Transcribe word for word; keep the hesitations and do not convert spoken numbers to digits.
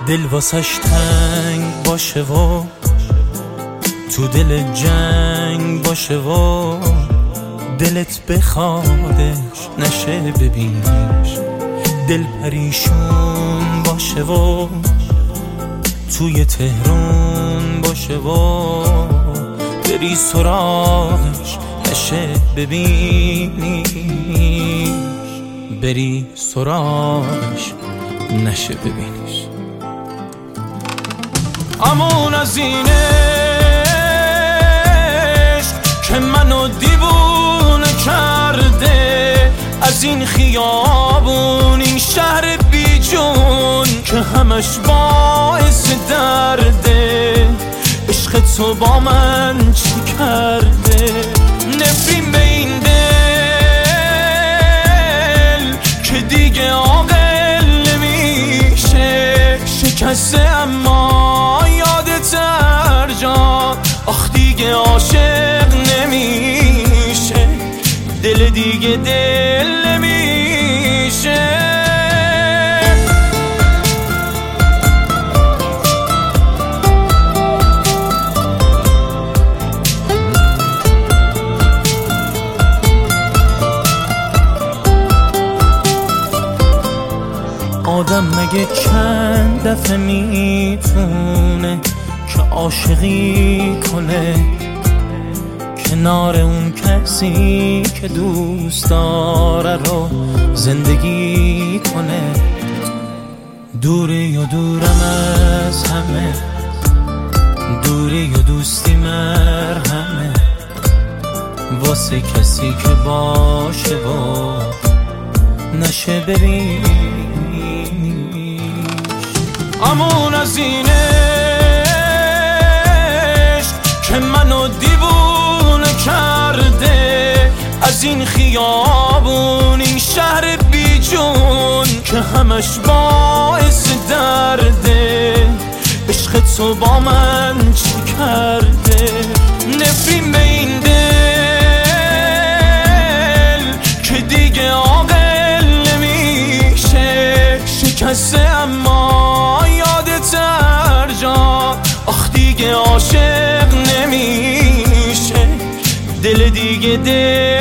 دل واسش تنگ باشه و تو دل جنگ باشه و دلت بخوادش نشه ببینش، دل پریشون باشه و توی تهرون باشه و بری سراغش نشه ببینیش، بری سراغش نشه ببینیش. امون از این عشق که منو دیوونه کرده، از این خیابون این شهر بی جون که همش باعث درده، عشق تو با من چی کرده؟ نفرین به این دل که دیگه عاقل نمیشه، شکسته اما یادت هر جا، آخ دیگه عاشق نمیشه، دل دیگه دل نمیشه. آدم مگه چند دفعه میتونه که عاشقی کنه کنار اون کسی که دوست داره رو زندگی کنه؟ دوری و دورم از همه، دوری و دوستی مرهمه واسه کسی که باشه و نشه ببین. امون از این عشق که منو دیوونه کرده، از این خیابون این شهر بی جون که همش باعث درده، عشق تو با من چی کرده؟ نفرین به این دل که دیگه عاقل نمیشه، شکسته اما یادت هر جا، آخ دیگه عاشق نمیشه، دل دیگه دل